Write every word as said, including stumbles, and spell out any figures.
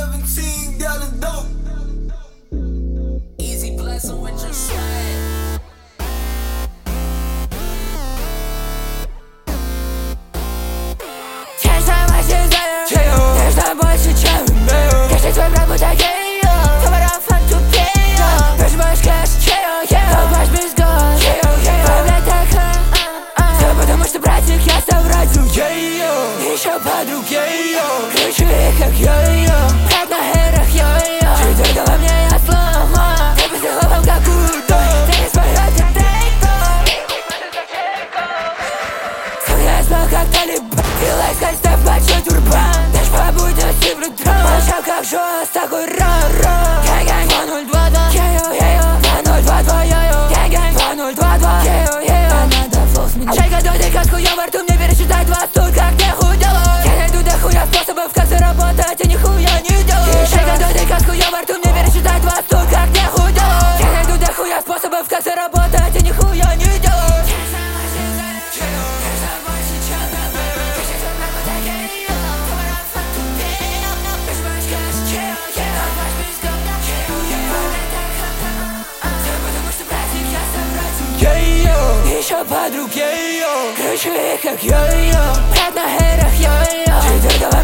seventeen gallon dope. Easy blessing with your swag. Честно больше знаю, нежно больше, чем умею. Каждый твой брат будто гею, твой марафон тупею. Прожимаешь кэш, чею, колбаш без год. Появляй так, все потому что братик, я стал радио. Еще подруг йо-йо, кручу их как йо-йо. Брат на херах йо-йо, чуть во мне я слома. Ты по словам как удо, ты не споёт, я тейко. Я знал как талибан, и лайфхай ставь большой турбан. Дашь по будности в рутро, молчал как жёст, такой ра-ра. Гэнг-гэнг два ноль два два, йо-йо, два ноль два два, йо-йо. Гэнг-гэнг два ноль два два, йо-йо. А надо флоу сменить. Чайка доты, как с хуем во рту, мне пересчитать два тут, как где хуй делать. Я найду до хуя способов, как заработать, и нихуя не делать. Чайка доты, как с хуем во рту, мне пересчитать два тут, как где хуй делать. Я найду до хуя способов, как заработать, и нихуя не делать. Еще подруг йо-йо, кручу их как йо-йо. Брат на херах йо-йо, чуть